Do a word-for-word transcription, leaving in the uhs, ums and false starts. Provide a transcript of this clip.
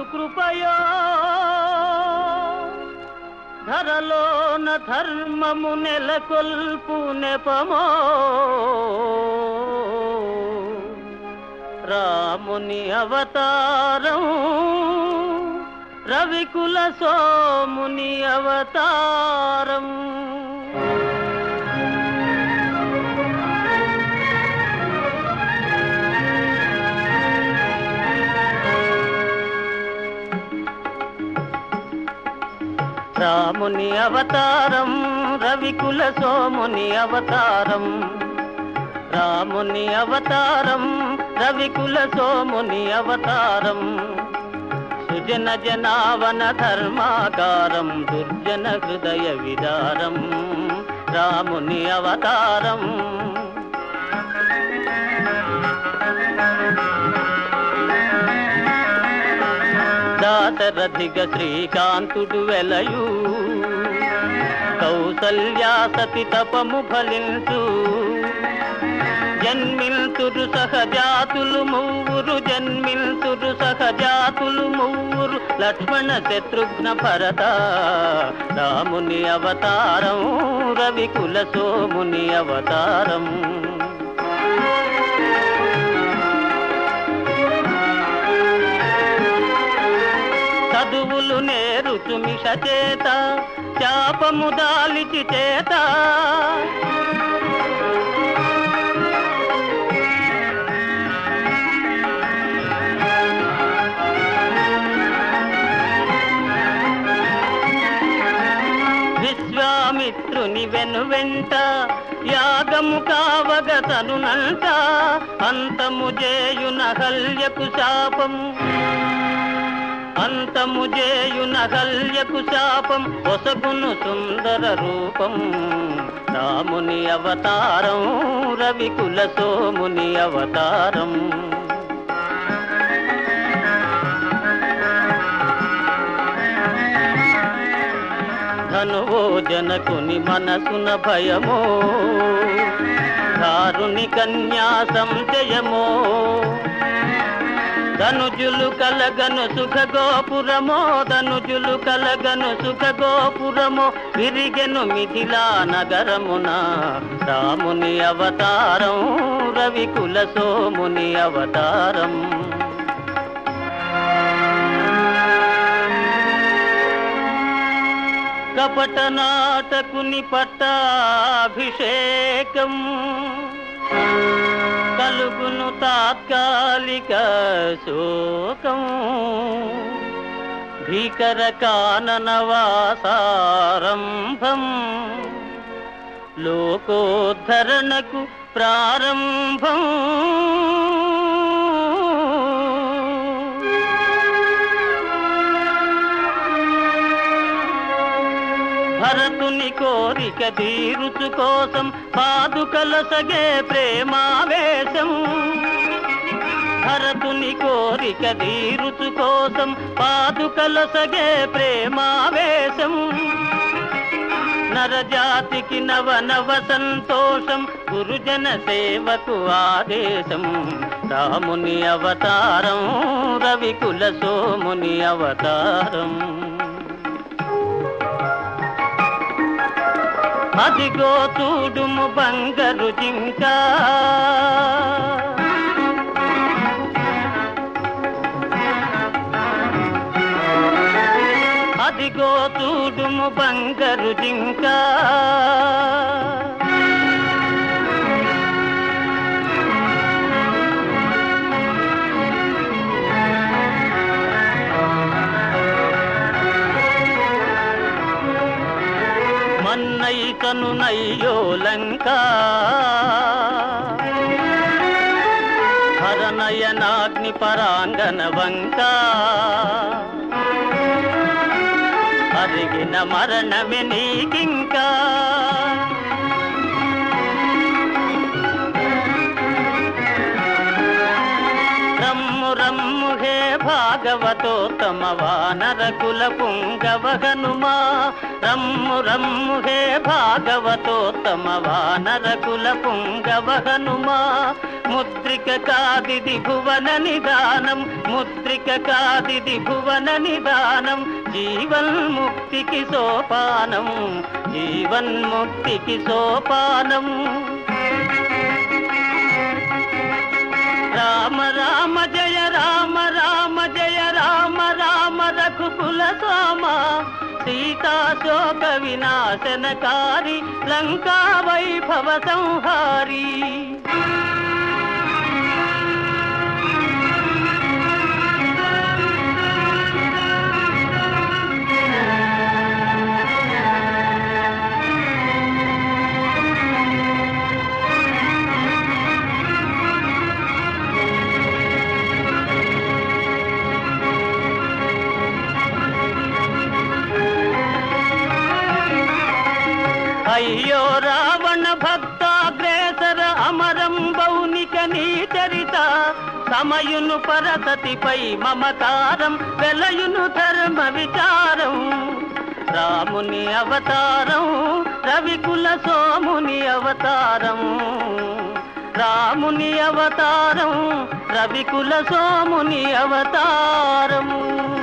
కృపయో ధరలోన ధర్మము నెలకొల్పు నెపమో రాముని అవతారం రవికుల సోముని అవతారం. రాముని అవతారం రవికుల సోముని అవతారం. రాముని అవతారం రవికుల సోముని అవతారం. సుజన జనావన ధర్మాకారం దుర్జన హృదయ విదారం రాముని అవతారం. దాశరథిగ శ్రీకాంతుడు వెలయు కౌసల్యా సతి తపము ఫలించు. జన్మిల్తురు సహజాతులు మూవురు జన్మిల్తురు సహజాతులు మూవురు లక్ష్మణ శత్రుఘ్న భరత రాముని అవతారం రవికుల సోముని అవతారం. చదువులు నేరుచు మిష చేత శాపము దాలిచి చేత విశ్వామిత్రుని వెను వెంట యాగము కావగ తనునంట అంతము చేయున హల్యకు శాపము అంతము చేయున హల్యకు శాపం ఒసగును సుందర రూపం రాముని అవతారం రవికుల సోముని అవతారం. ధనువో జనకుని మనసున భయమో దారుని కన్యా సంశయమో ధనుజులు కలగను సుఖ గోపురమో ధనుజులు కలగను సుఖ గోపురమో విరిగెను మిథిలా నగరమున రాముని అవతారం రవికుల సోముని అవతారం. కపట నాటకుని పట్టాభిషేకం కలుగును తాత్కాలిక శోకం భీకర కాననవాసారంభం లోకోద్ధరణకు ప్రారంభం. భరతుని కోరిక తీరుచు కోసం పాదుకల సగే ప్రేమావేశం. భరతుని కోరిక తీరుచు కోసం పాదుకల సగే ప్రేమావేశం. నరజాతికి నవ నవ సంతోషం గురుజన సేవకు ఆదేశం రాముని అవతారం రవికుల సోముని అవతారం. అదిగో చూడుము బంగారు జింక అదిగో చూడుము బంగారు జింక మన్నైతను నయ్యో లంక హరనయనాగ్ని పరాంగన వంక అరిగిన మరణమే నీకింకా రమ్ము రమ్ము హే భా భాగవతోత్తమ వానర కుల పుంగవ హనుమా రమ్ము రమ్ము హే భాగవతోత్తమ వానర కుల పుంగవ హనుమా ముద్రిక కాదిది భువన నిదానం ముద్రిక కాదిది భువన నిదానం జీవన్ముక్తికి సోపానం జీవన్ముక్తికి సోపానం రామ రామ జయ రామ రామ జయ రామ రామ రఘుకుల సోమ సీతా శోక వినాశనకారి లంకా వైభవ సంహారి అయ్యో రావణ భక్తాగ్రేసర అమరం బౌనిక నీ చరిత సమయును పరసతిపై మమకారం వెలయును ధర్మ విచారం రాముని అవతారం రవికుల సోముని అవతారం రాముని అవతారం రవికుల సోముని అవతారము